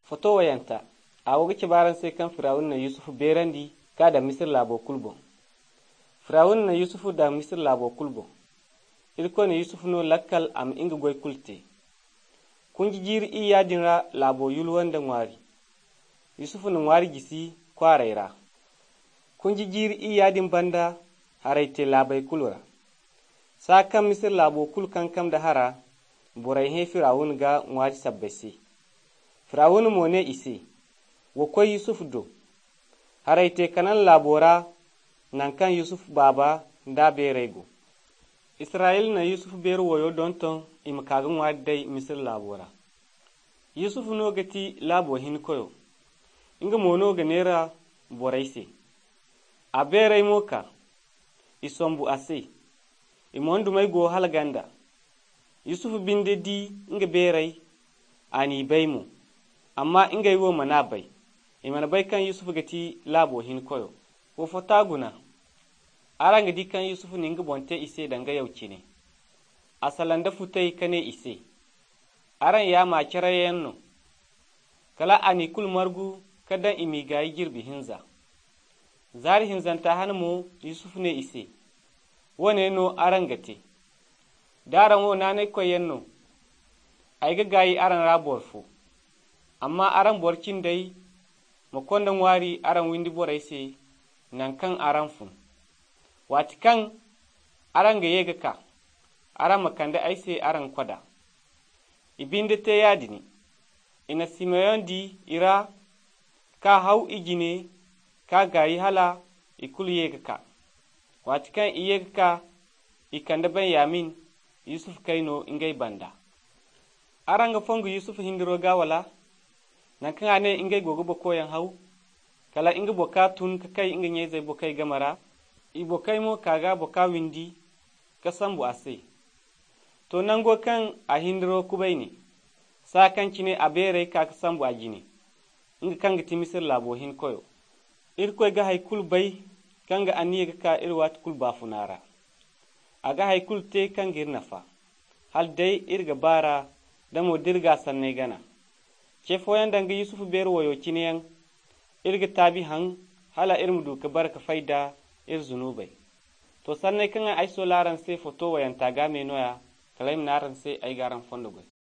Foto wayanta a woga kibaran sai kan firawun na Yusufu berandi ka da Misir labo kulbo. Firawun na Yusufu da Misir labo kulbo. Irko ne Yusufu no lakkal am inga goy kulte. Kunji jiri iya dinra labo yulwan da ngwari. Yusufu na ngwari gisi kwaraira. Kunji jiri iya din banda haraite labai kulura. Sa kan Misir labo kul kankam da hara borai he firawun ga ngwari sabbasi. Firawun mo ne ise, wakwai Yusuf do, haraite kanan labora nan kan Yusuf baba da berego. Israel na Yusuf beru wayo don ton imakagun wadai Misir labora. Yusuf no gati labo hin koyo, inga mono ga nera boraise. A berai moka, isombu ase, imondu mai go halganda. Yusuf binde di inga berai ani baimu. Amma inga yiwo mana bai, imana bai kan Yusuf gati labo hin koyo. Wo fotaguna, aranga di kan Yusuf ninga bonte ise danga yauci ne. Asalanda futai kane ise. Aran ya makira yanno. Kala ani kul margu kadan imi gayi girbi hinza. Zari hinzanta hanmo Yusuf ne ise. Wane no arangate. Daran wo nanai koyenno. Aiga gayi aran raborfu. Amma aran borkin dai makondan wari aran windi borai se nan kan aran fun. Wati kan aran ga yega ka, aran makanda ai se aran kwada. Ibinde te yadini, ina Simeon di ira ka hau igine ka gayi hala ikul yega ka. Wati kan iyega ka ikanda ban yamin Yusuf kaino ingai banda. Aran ga fongu Yusuf hindiro ga wala, nan kan ane ingai gogo bokoyan hau kala inga boka tun ka kai inga nyezai bokai gamara I bokai mo kaga boka windi ka sambu ase to nan go kan a hindiro kubai ne sa kan cine a berai ka sambu a jini inga kan ga timisir labo hin koyo irko ga haikul bai kan ga aniye ka irwat kul bafunara aga haikul te kan girnafa hal dai irga bara da mo dirga sanne gana cefoyan danga Yusuf beru wayo ciniyan irga tabi han hala irmudu ka barka faida ir zunubai to sanne kan ai so laran sai foto wayan taga me noya kalaim naran sai ai garan fondo